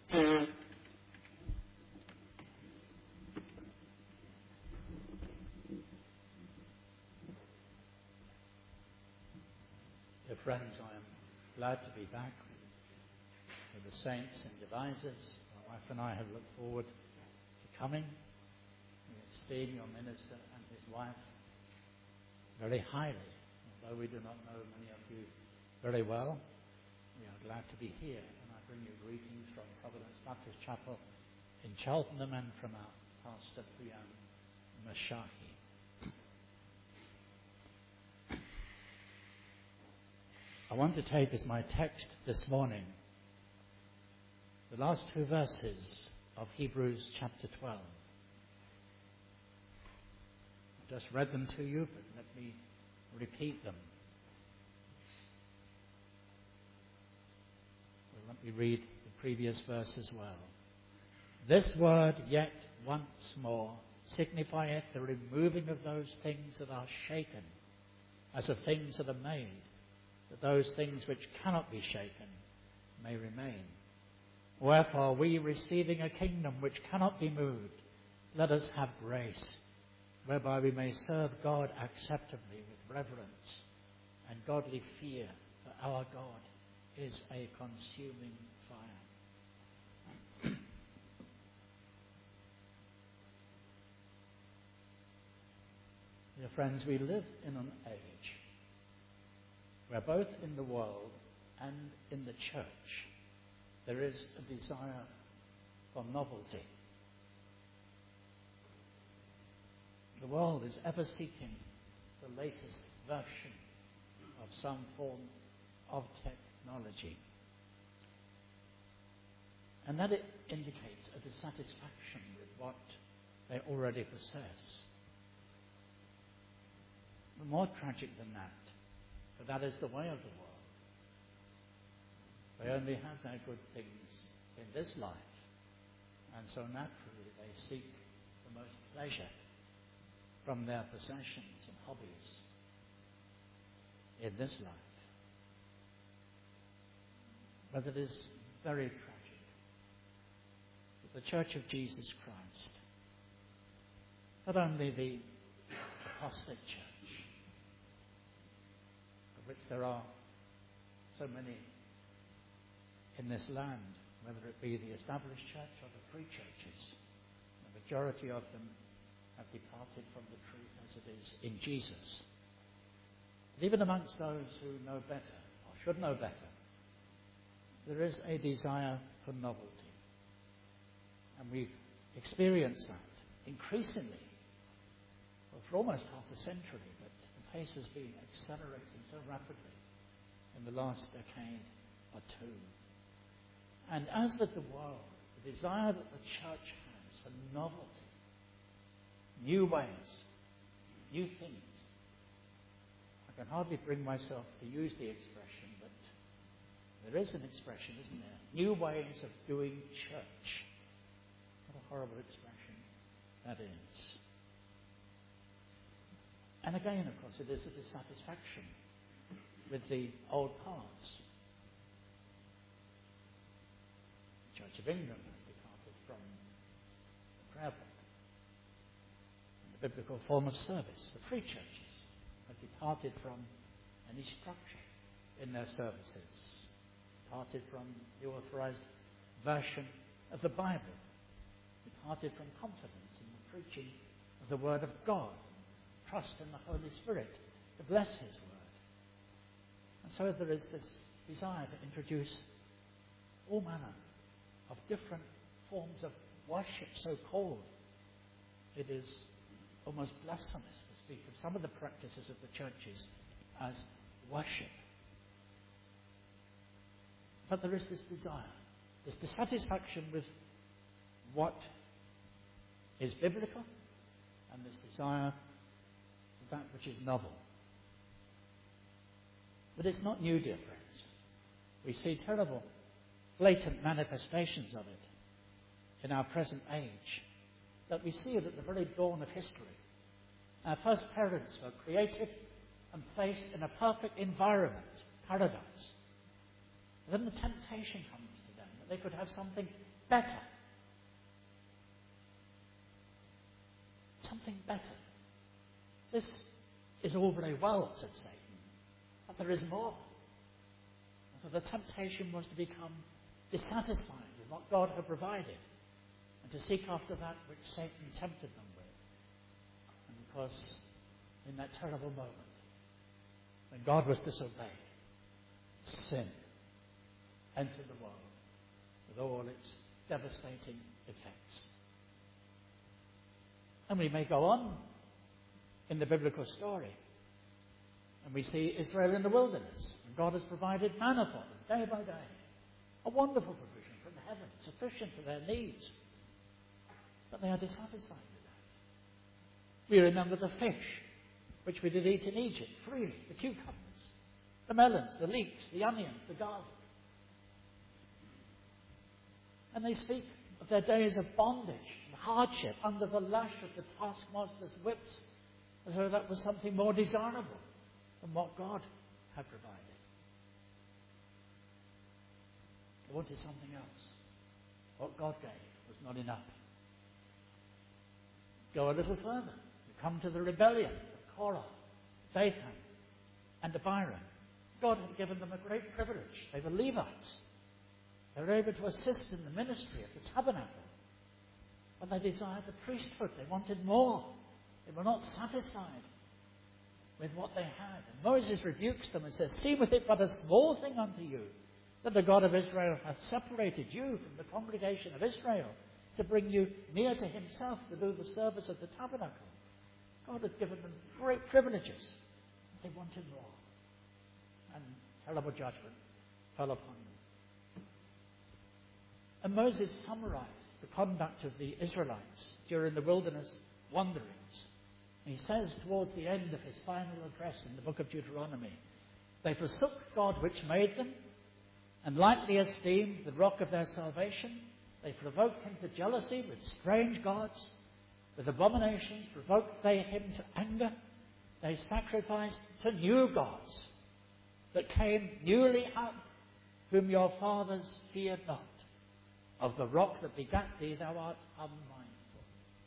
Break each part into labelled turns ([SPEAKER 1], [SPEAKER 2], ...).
[SPEAKER 1] Dear friends, I am glad to be back with the saints and devisers. My wife and I have looked forward to coming. We esteem your minister and his wife very highly. Although we do not know many of you very well, we are glad to be here. And I bring you greetings from Providence Baptist Chapel in Cheltenham and from our pastor, Priyan Mashahi. I want to take as my text this morning the last two verses of Hebrews chapter 12. I just read them to you, but let me repeat them. Well, let me read the previous verse as well. This word, yet once more, signifieth the removing of those things that are shaken, as of things that are made, that those things which cannot be shaken may remain. Wherefore, we, receiving a kingdom which cannot be moved, let us have grace, whereby we may serve God acceptably with reverence and godly fear, for our God is a consuming fire. Dear friends, we live in an age where both in the world and in the church there is a desire for novelty. The world is ever seeking the latest version of some form of technology. And that it indicates a dissatisfaction with what they already possess. But more tragic than that, for that is the way of the world. They only have their good things in this life, and so naturally they seek the most pleasure from their possessions and hobbies in this life. But it is very tragic that the Church of Jesus Christ, not only the apostate church, of which there are so many in this land, whether it be the established church or the free churches, the majority of them have departed from the truth as it is in Jesus. But even amongst those who know better, or should know better, there is a desire for novelty. And we've experienced that increasingly, well, for almost half a century, but the pace has been accelerating so rapidly in the last decade or two. And as with the world, the desire that the church has for novelty, new ways, new things. I can hardly bring myself to use the expression, but there is an expression, isn't there? New ways of doing church. What a horrible expression that is. And again, of course, it is a dissatisfaction with the old paths. The Church of England has departed from the prayer book and the biblical form of service. The free churches have departed from any structure in their services, departed from the authorized version of the Bible, departed from confidence in the preaching of the Word of God, trust in the Holy Spirit to bless His Word. And so there is this desire to introduce all manner of different forms of worship, so called. It is almost blasphemous to speak of some of the practices of the churches as worship. But there is this desire, this dissatisfaction with what is biblical, and this desire for that which is novel. But it's not new, dear friends. We see terrible, blatant manifestations of it in our present age, that we see it at the very dawn of history. Our first parents were created and placed in a perfect environment, paradise. And then the temptation comes to them that they could have something better. Something better. This is all very well, said Satan, but there is more. And so the temptation was to become dissatisfied with what God had provided and to seek after that which Satan tempted them with. And of course, in that terrible moment, when God was disobeyed, sin entered the world with all its devastating effects. And we may go on in the biblical story, and we see Israel in the wilderness, and God has provided manna for them day by day. A wonderful provision from heaven, sufficient for their needs. But they are dissatisfied with that. We remember the fish, which we did eat in Egypt freely, the cucumbers, the melons, the leeks, the onions, the garlic. And they speak of their days of bondage and hardship under the lash of the taskmaster's whips, as though that was something more desirable than what God had provided. They wanted something else. What God gave was not enough. Go a little further. You come to the rebellion of Korah, Dathan, and Abiram. God had given them a great privilege. They were Levites. They were able to assist in the ministry of the tabernacle. But they desired the priesthood. They wanted more. They were not satisfied with what they had. And Moses rebukes them and says, "See with it but a small thing unto you, that the God of Israel hath separated you from the congregation of Israel, to bring you near to himself to do the service of the tabernacle." God had given them great privileges. They wanted more. And terrible judgment fell upon them. And Moses summarized the conduct of the Israelites during the wilderness wanderings. And he says towards the end of his final address in the book of Deuteronomy, "They forsook God which made them, and lightly esteemed the rock of their salvation. They provoked him to jealousy with strange gods. With abominations provoked they him to anger. They sacrificed to new gods that came newly up, whom your fathers feared not. Of the rock that begat thee thou art unmindful."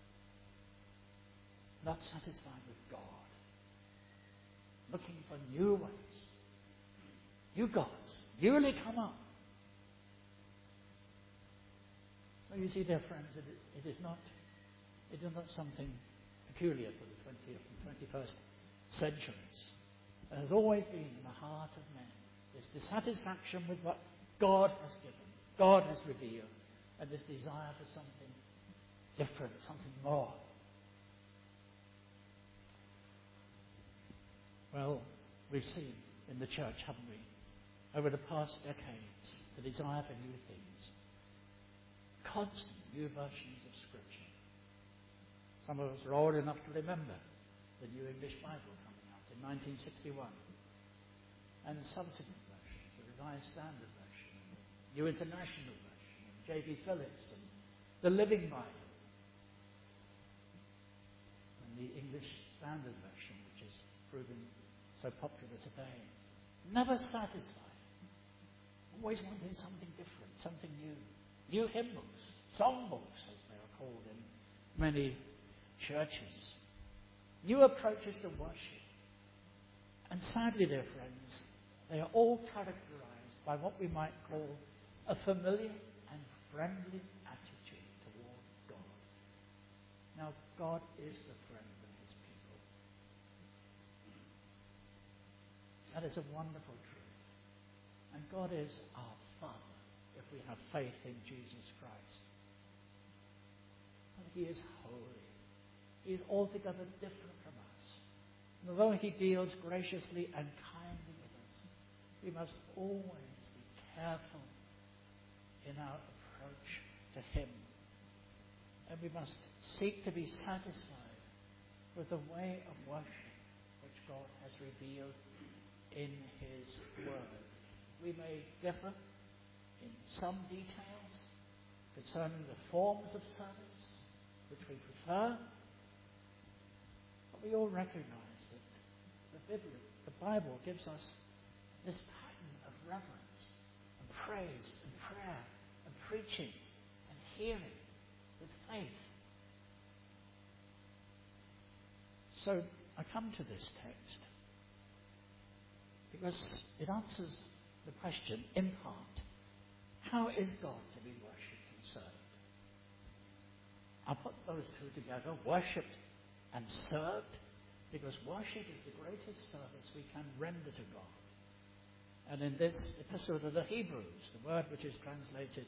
[SPEAKER 1] Not satisfied with God. Looking for new ways. New gods. Newly come up. So you see, dear friends, it is not something peculiar to the 20th and 21st centuries. There has always been in the heart of men this dissatisfaction with what God has given, God has revealed, and this desire for something different, something more. Well, we've seen in the church, haven't we, over the past decades, the desire for new things. Constant new versions of Scripture. Some of us are old enough to remember the New English Bible coming out in 1961. And subsequent versions, the Revised Standard Version, the New International Version, and J.B. Phillips, and the Living Bible, and the English Standard Version, which is proving so popular today. Never satisfied. Always wanting something different, something new. New hymn books, song books, as they are called in many churches. New approaches to worship. And sadly, dear friends, they are all characterized by what we might call a familiar and friendly attitude toward God. Now, God is the friend of his people. That is a wonderful truth. And God is our Father if we have faith in Jesus Christ. But he is holy. He is altogether different from us. And although he deals graciously and kindly with us, we must always be careful in our approach to him. And we must seek to be satisfied with the way of worship which God has revealed in his word. We may differ in some details concerning the forms of service which we prefer, but we all recognize that the Bible gives us this pattern of reverence and praise and prayer and preaching and hearing with faith. So I come to this text because it answers the question, in part, how is God to be worshipped and served? I put those two together, worshipped and served, because worship is the greatest service we can render to God. And in this epistle to the Hebrews, the word which is translated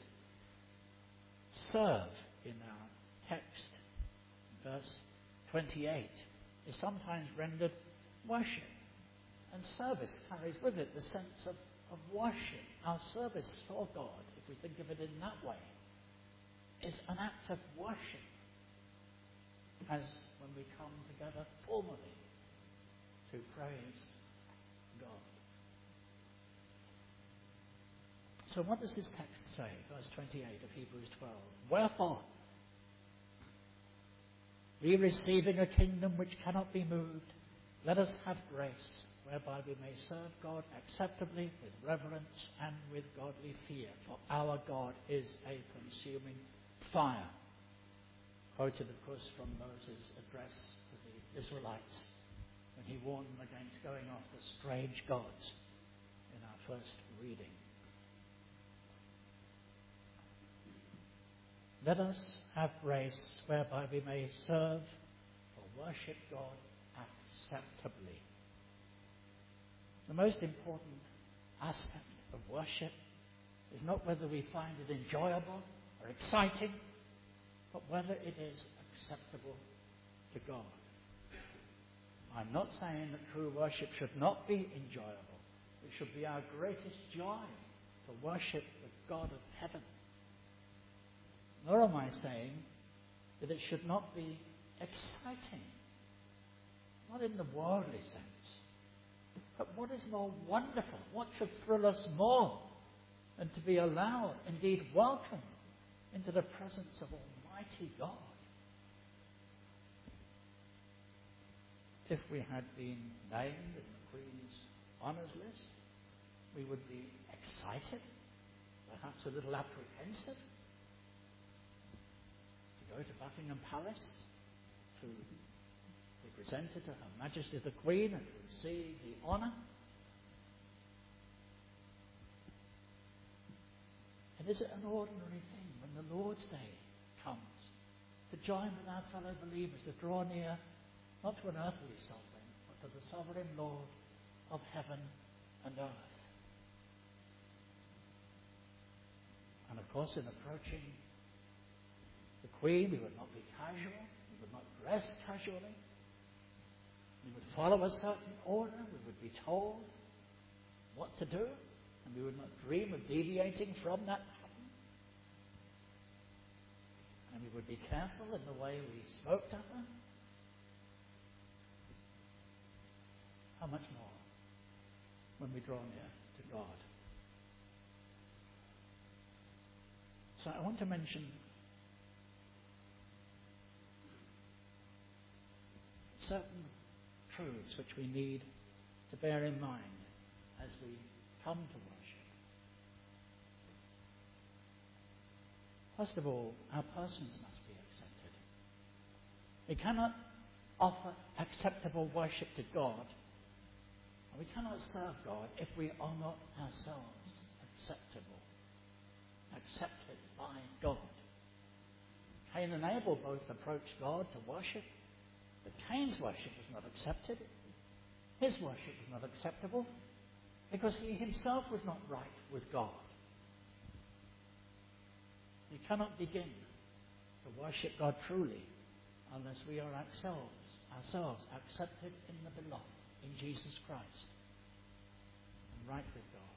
[SPEAKER 1] serve in our text, verse 28, is sometimes rendered worship. And service carries with it the sense of worship. Our service for God, if we think of it in that way, is an act of worship, as when we come together formally to praise God. So what does this text say? Verse 28 of Hebrews 12. Wherefore, we receiving a kingdom which cannot be moved, let us have grace, whereby we may serve God acceptably with reverence and with godly fear. For our God is a consuming fire. Quoted, of course, from Moses' address to the Israelites when he warned them against going after strange gods in our first reading. Let us have grace whereby we may serve or worship God acceptably. The most important aspect of worship is not whether we find it enjoyable or exciting, but whether it is acceptable to God. I'm not saying that true worship should not be enjoyable. It should be our greatest joy to worship the God of heaven. Nor am I saying that it should not be exciting, not in the worldly sense, but what is more wonderful, what should thrill us more than to be allowed, indeed welcomed, into the presence of Almighty God. If we had been named in the Queen's honours list, we would be excited, perhaps a little apprehensive, to go to Buckingham Palace to be presented to Her Majesty the Queen and to receive the honour. And is it an ordinary thing when the Lord's Day comes to join with our fellow believers, to draw near not to an earthly sovereign, but to the sovereign Lord of heaven and earth? And of course, in approaching the Queen, we would not be casual, we would not dress casually, we would follow a certain order, we would be told what to do, and we would not dream of deviating from that pattern. And we would be careful in the way we spoke to her. How much more when we draw near to God? So I want to mention certain truths which we need to bear in mind as we come to worship. First of all, our persons must be accepted. We cannot offer acceptable worship to God, and we cannot serve God if we are not ourselves accepted by God. Cain and Abel both approached God to worship, but Cain's worship was not accepted. His worship was not acceptable because he himself was not right with God. We cannot begin to worship God truly unless we are ourselves accepted in the beloved, in Jesus Christ, and right with God.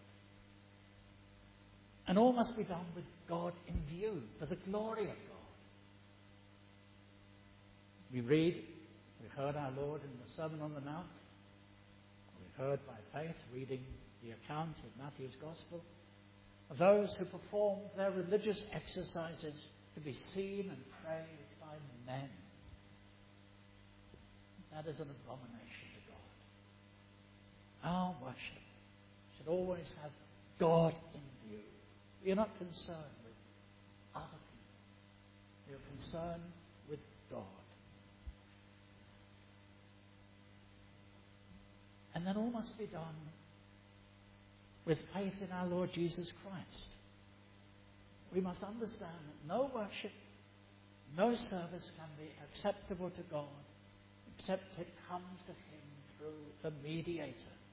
[SPEAKER 1] And all must be done with God in view, for the glory of God. We heard our Lord in the Sermon on the Mount. We heard by faith, reading the account of Matthew's Gospel, of those who performed their religious exercises to be seen and praised by men. That is an abomination to God. Our worship should always have God in view. We are not concerned with We are concerned with God. And then all must be done with faith in our Lord Jesus Christ. We must understand that no worship, no service can be acceptable to God except it comes to Him through the mediator.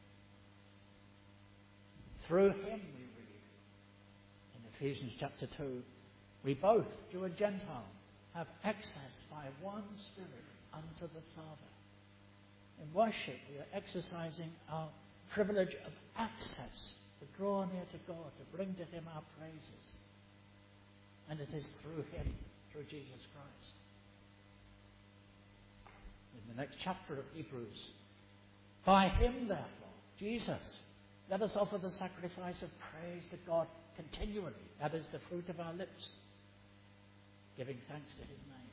[SPEAKER 1] Through Him, we read in Ephesians chapter 2, we both, Jew and Gentile, have access by one Spirit unto the Father. In worship, we are exercising our privilege of access to draw near to God, to bring to Him our praises. And it is through Him, through Jesus Christ. In the next chapter of Hebrews, by Him, therefore, Jesus, let us offer the sacrifice of praise to God continually. That is the fruit of our lips, giving thanks to His name.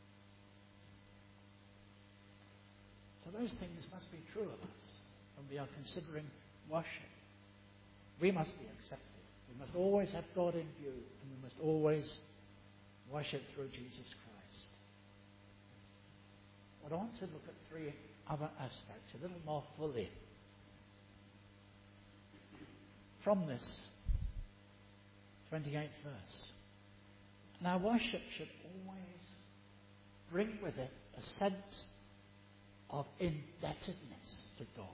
[SPEAKER 1] So those things must be true of us when we are considering worship. We must be accepted. We must always have God in view, and we must always worship through Jesus Christ. But I want to look at three other aspects a little more fully from this 28th verse. And our worship should always bring with it a sense of indebtedness to God.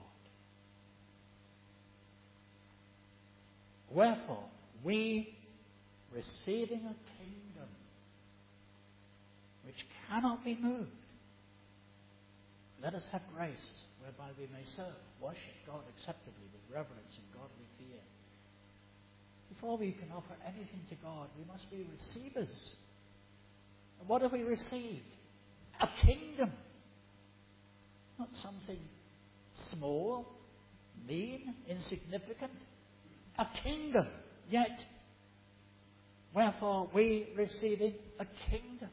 [SPEAKER 1] Wherefore, we, receiving a kingdom which cannot be moved, let us have grace whereby we may serve, worship God acceptably with reverence and godly fear. Before we can offer anything to God, we must be receivers. And what have we received? A kingdom. Not something small, mean, insignificant. A kingdom. Yet, wherefore we receiving a kingdom.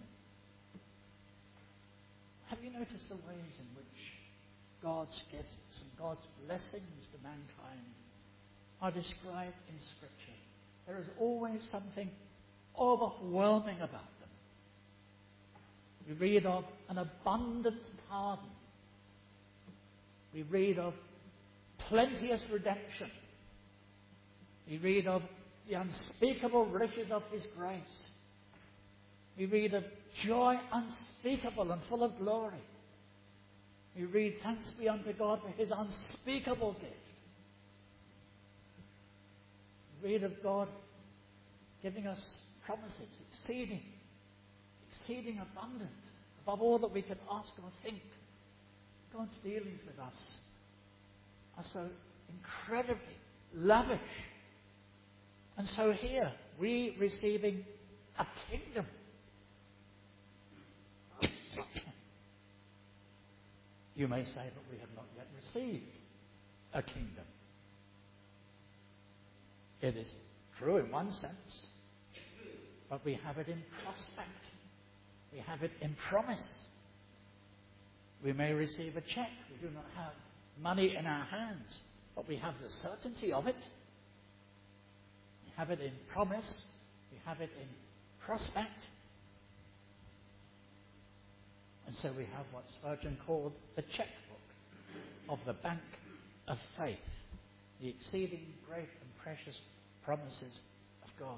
[SPEAKER 1] Have you noticed the ways in which God's gifts and God's blessings to mankind are described in Scripture? There is always something overwhelming about them. We read of an abundant pardon. We read of plenteous redemption. We read of the unspeakable riches of His grace. We read of joy unspeakable and full of glory. We read, thanks be unto God for His unspeakable gift. We read of God giving us promises exceeding abundant, above all that we can ask or think. God's dealings with us are so incredibly lavish. And so here, we receiving a kingdom. You may say, but we have not yet received a kingdom. It is true in one sense, but we have it in prospect. We have it in promise. We may receive a check. We do not have money in our hands, but we have the certainty of it. We have it in promise. We have it in prospect. And so we have what Spurgeon called the checkbook of the bank of faith, the exceeding great and precious promises of God.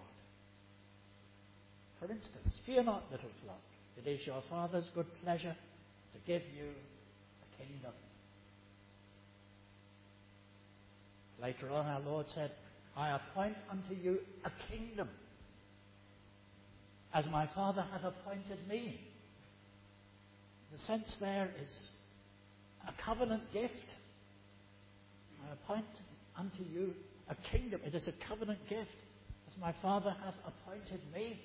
[SPEAKER 1] For instance, fear not, little flock, it is your Father's good pleasure to give you a kingdom. Later on, our Lord said, I appoint unto you a kingdom, as my Father hath appointed me. The sense there is a covenant gift. I appoint unto you a kingdom. It is a covenant gift, as my Father hath appointed me.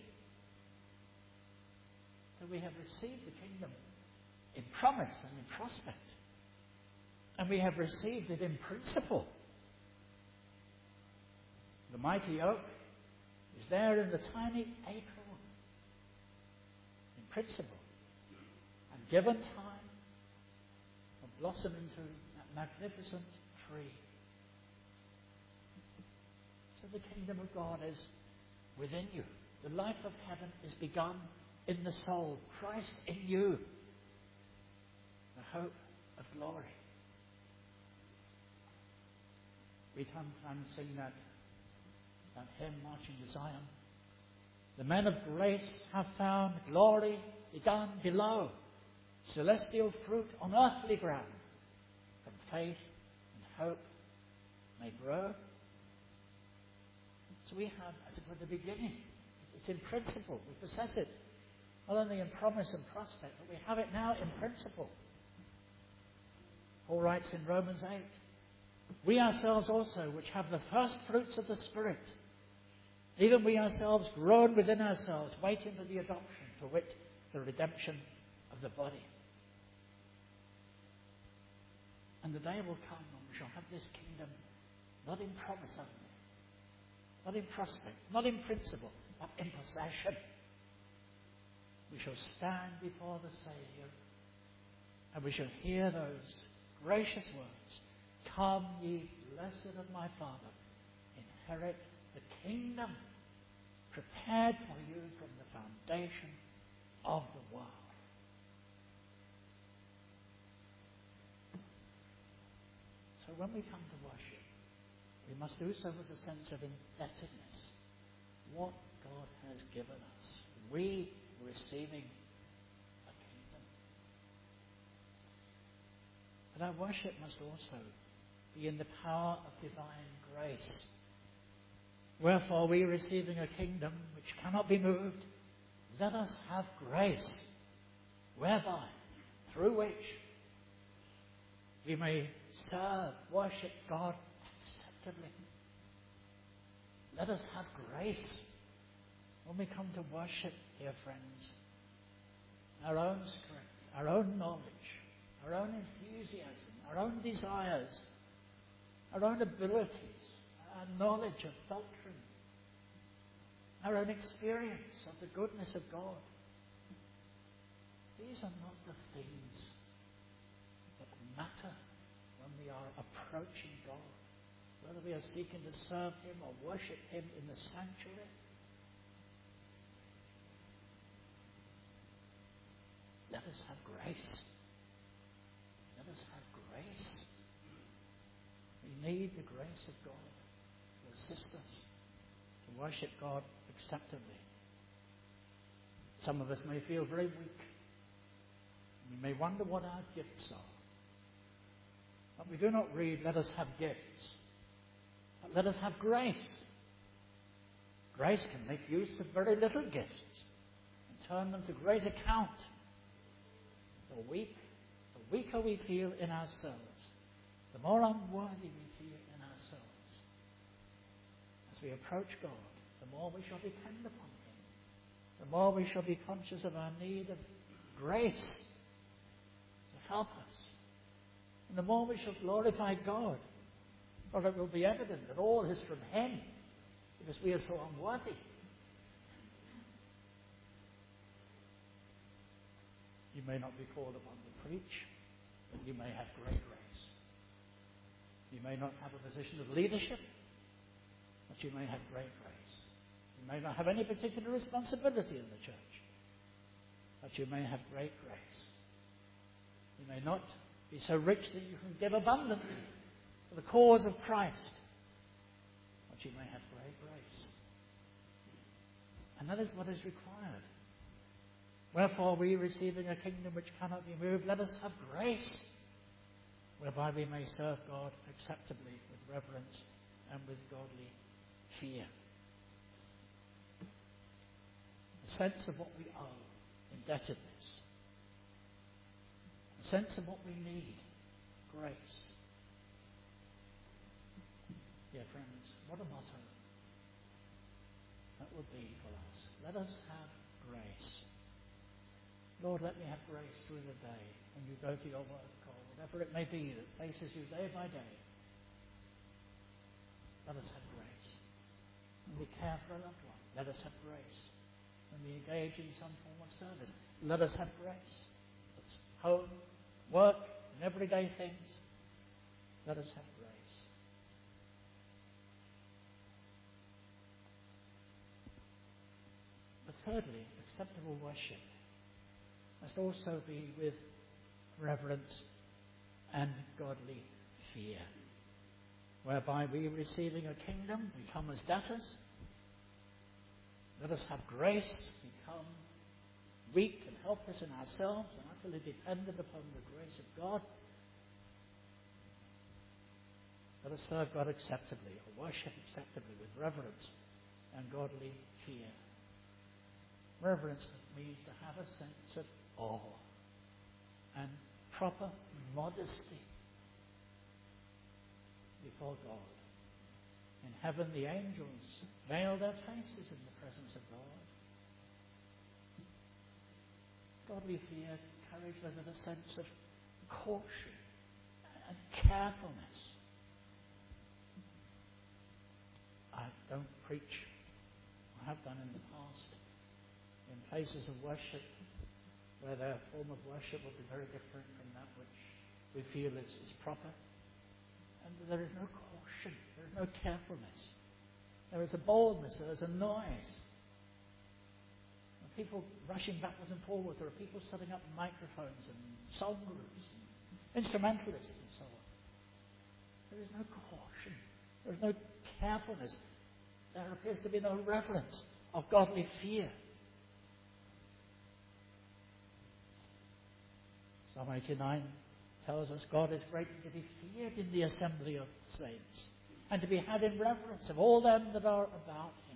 [SPEAKER 1] So we have received the kingdom in promise and in prospect. And we have received it in principle. The mighty oak is there in the tiny acorn, in principle. And given time, will blossom into that magnificent tree. So the kingdom of God is within you. The life of heaven is begun in the soul, Christ in you, the hope of glory. We sometimes sing that hymn, Marching to Zion. The men of grace have found glory begun below, celestial fruit on earthly ground, and faith and hope may grow. So we have, as it were, the beginning. It's in principle. We possess it, not only in promise and prospect, but we have it now in principle. Paul writes in Romans 8, we ourselves also, which have the first fruits of the Spirit, even we ourselves groan within ourselves, waiting for the adoption, to wit, the redemption of the body. And the day will come when we shall have this kingdom not in promise only, not in prospect, not in principle, but in possession. We shall stand before the Saviour and we shall hear those gracious words, come ye blessed of my Father, inherit the kingdom prepared for you from the foundation of the world. So when we come to worship, we must do so with a sense of indebtedness. What God has given us. We are receiving a kingdom. But our worship must also be in the power of divine grace. Wherefore, we receiving a kingdom which cannot be moved, let us have grace, whereby, through which we may serve, worship God acceptably. Let us have grace when we come to worship, dear friends. Our own strength, our own knowledge, our own enthusiasm, our own desires, our own abilities, our knowledge of doctrine, our own experience of the goodness of God. These are not the things that matter when we are approaching God. Whether we are seeking to serve Him or worship Him in the sanctuary. Let us have grace. Let us have grace. We need the grace of God to assist us to worship God acceptably. Some of us may feel very weak. We may wonder what our gifts are. But we do not read, let us have gifts. But let us have grace. Grace can make use of very little gifts and turn them to great account. The weaker we feel in ourselves, the more unworthy we feel in ourselves. As we approach God, the more we shall depend upon Him. The more we shall be conscious of our need of grace to help us. And the more we shall glorify God. For it will be evident that all is from Him, because we are so unworthy. You may not be called upon to preach, but you may have great grace. You may not have a position of leadership, but you may have great grace. You may not have any particular responsibility in the church, but you may have great grace. You may not be so rich that you can give abundantly for the cause of Christ, but you may have great grace. And that is what is required. Wherefore, we receiving a kingdom which cannot be moved, let us have grace, whereby we may serve God acceptably with reverence and with godly fear. A sense of what we owe, indebtedness. A sense of what we need, grace. Dear friends, what a motto that would be for us. Let us have grace. Lord, let me have grace through the day when you go to your work call, whatever it may be that faces you day by day. Let us have grace. When we care for a loved one, let us have grace. When we engage in some form of service, let us have grace. It's home, work, and everyday things. Let us have grace. But thirdly, acceptable worship must also be with reverence and godly fear, whereby we, receiving a kingdom, become as debtors. Let us have grace, become weak and helpless in ourselves and utterly dependent upon the grace of God. Let us serve God acceptably, or worship acceptably, with reverence and godly fear. Reverence means to have a sense of awe and proper modesty before God. In heaven, the angels veil their faces in the presence of God. Godly fear carries with it a sense of caution and carefulness. I don't preach, I have done in the past, in places of worship where their form of worship will be very different from that which we feel is proper. And there is no caution, there is no carefulness. There is a boldness, there is a noise. There are people rushing backwards and forwards, there are people setting up microphones and song groups, and instrumentalists and so on. There is no caution, there is no carefulness. There appears to be no reverence of godly fear. Psalm 89 tells us God is greatly to be feared in the assembly of saints, and to be had in reverence of all them that are about him.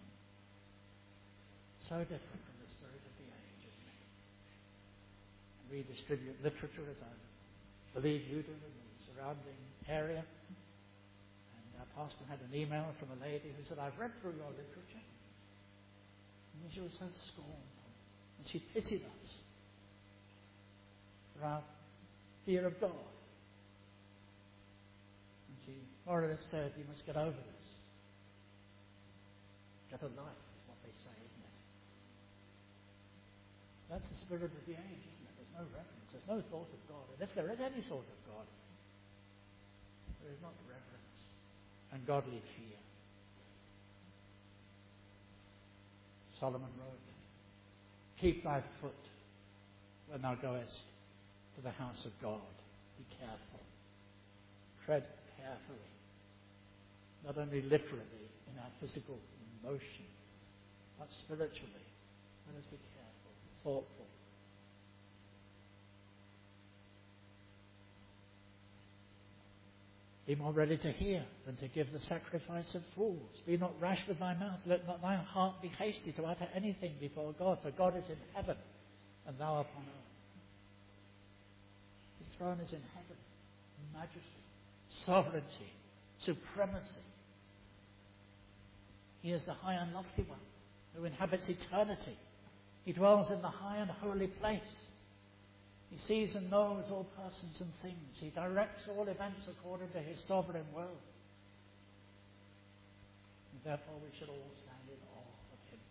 [SPEAKER 1] So different from the spirit of the age, isn't it? We distribute literature, as I believe you do, in the surrounding area. And our pastor had an email from a lady who said, "I've read through your literature." And she was so scornful. And she pitied us for our fear of God. And she more or less said, "You must get over this. Get a life," is what they say, isn't it? That's the spirit of the age, isn't it? There's no reverence. There's no thought of God. And if there is any thought of God, there is not reverence and godly fear. Solomon wrote, "Keep thy foot when thou goest to the house of God. Be careful. Tread carefully." Not only literally in our physical motion, but spiritually. Let us be careful, thoughtful. Be more ready to hear than to give the sacrifice of fools. Be not rash with thy mouth. Let not thy heart be hasty to utter anything before God. For God is in heaven, and thou upon earth. His throne is in heaven. Majesty, sovereignty, supremacy. He is the high and lofty one who inhabits eternity. He dwells in the high and holy place. He sees and knows all persons and things. He directs all events according to his sovereign will. And therefore we should all stand in awe of him.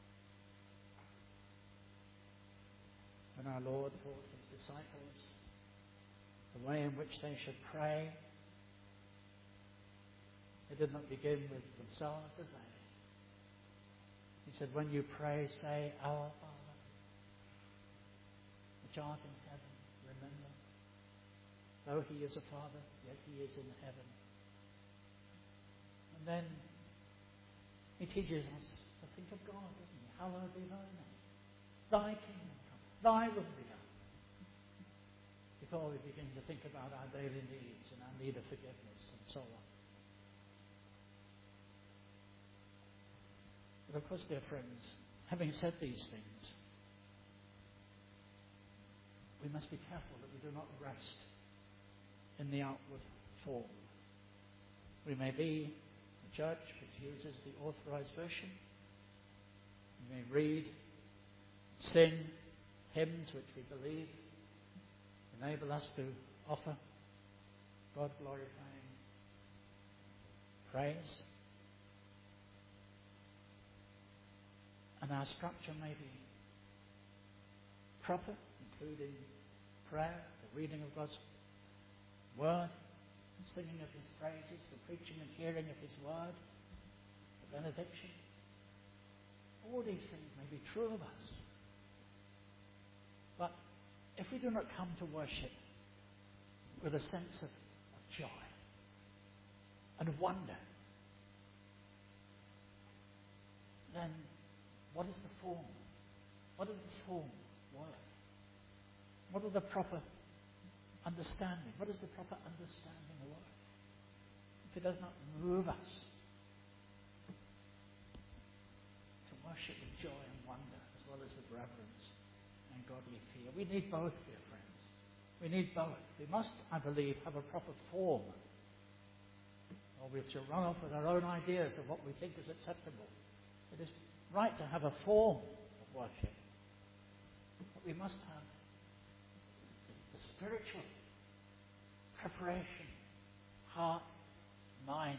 [SPEAKER 1] When our Lord taught his disciples the way in which they should pray, they did not begin with themselves, did they? He said, "When you pray, say, Our Father, which art in heaven," remember. Though he is a Father, yet he is in heaven. And then he teaches us to think of God, doesn't he? Hallowed be thy name. Thy kingdom come. Thy will be done. Before we begin to think about our daily needs and our need of forgiveness and so on. But of course, dear friends, having said these things, we must be careful that we do not rest in the outward form. We may be a church which uses the Authorized Version. We may read, sing hymns which we believe enable us to offer God-glorifying praise. And our structure may be proper, including prayer, the reading of God's word, the singing of his praises, the preaching and hearing of his word, the benediction. All these things may be true of us, But if we do not come to worship with a sense of joy and wonder, then what is the form? What are the form worth? What are the proper understanding? What is the proper understanding worth? If it does not move us to worship with joy and wonder, as well as with reverence and godly fear. We need both, dear friends. We need both. We must, I believe, have a proper form. Or we have to run off with our own ideas of what we think is acceptable. It is right to have a form of worship. But we must have the spiritual preparation, heart, mind.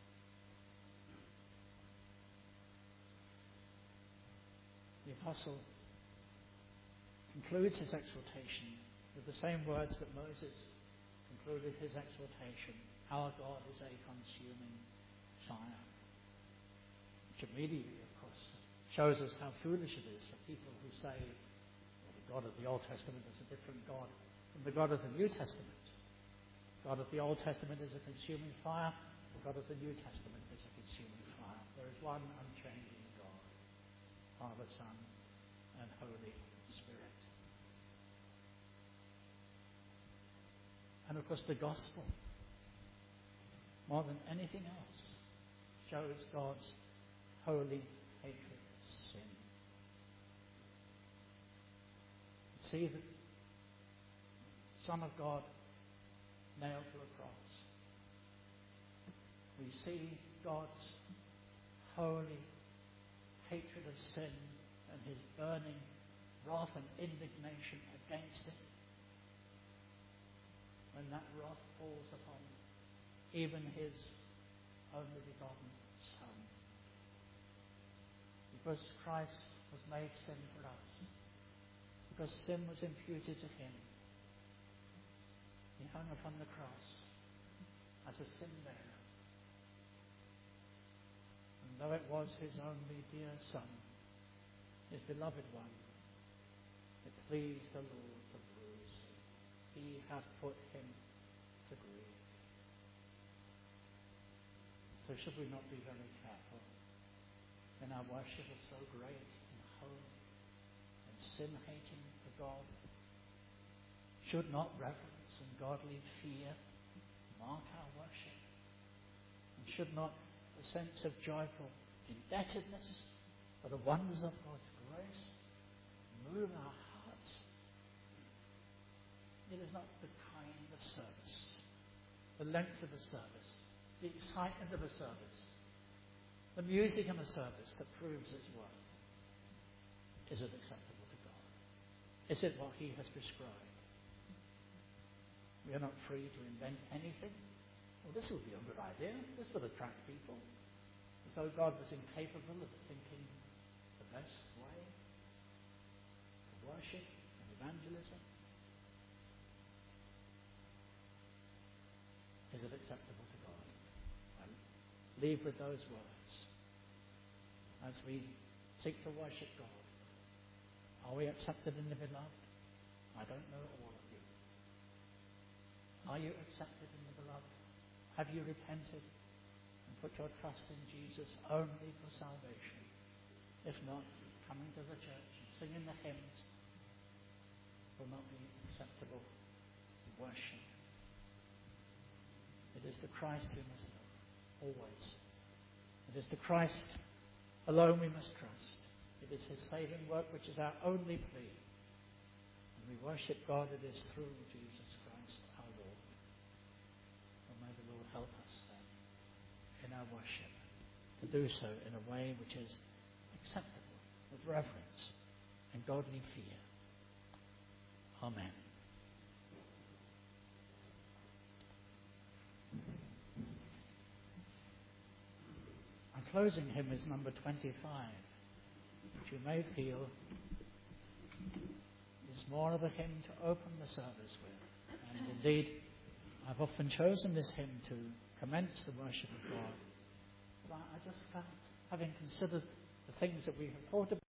[SPEAKER 1] The apostle concludes his exhortation with the same words that Moses concluded his exhortation. Our God is a consuming fire. Which immediately, of course, shows us how foolish it is for people who say, well, the God of the Old Testament is a different God from the God of the New Testament. The God of the Old Testament is a consuming fire. The God of the New Testament is a consuming fire. There is one unchanging God, Father, Son, and Holy Spirit. And of course, the gospel, more than anything else, shows God's holy hatred of sin. See the Son of God nailed to a cross. We see God's holy hatred of sin and his burning wrath and indignation against it. When that wrath falls upon even his only begotten Son. Because Christ was made sin for us. Because sin was imputed to him. He hung upon the cross as a sin bearer. And though it was his only dear Son, his beloved one, it pleased the Lord to bruise him. He hath put him to grief. So should we not be very careful in our worship of so great and holy and sin-hating a God? Should not reverence and godly fear mark our worship? And should not the sense of joyful indebtedness for the wonders of God's grace move our hearts? It is not the kind of service, the length of the service, the excitement of a service, the music in a service that proves its worth. Is it acceptable to God? Is it what he has prescribed? We are not free to invent anything. Well, this would be a good idea. This would attract people. As though God was incapable of thinking the best way of worship and evangelism. Is it acceptable to God? I leave with those words. As we seek to worship God, are we accepted in the beloved? I don't know all of you. Are you accepted in the beloved? Have you repented and put your trust in Jesus only for salvation? If not, coming to the church and singing the hymns will not be acceptable worship. It is the Christ we must know, always. It is the Christ alone we must trust. It is his saving work which is our only plea. When we worship God, it is through Jesus Christ our Lord. And may the Lord help us then in our worship to do so in a way which is acceptable, with reverence and godly fear. Amen. Our closing hymn is number 25, which you may feel is more of a hymn to open the service with. And indeed, I've often chosen this hymn to commence the worship of God. But I just felt, having considered the things that we have thought about,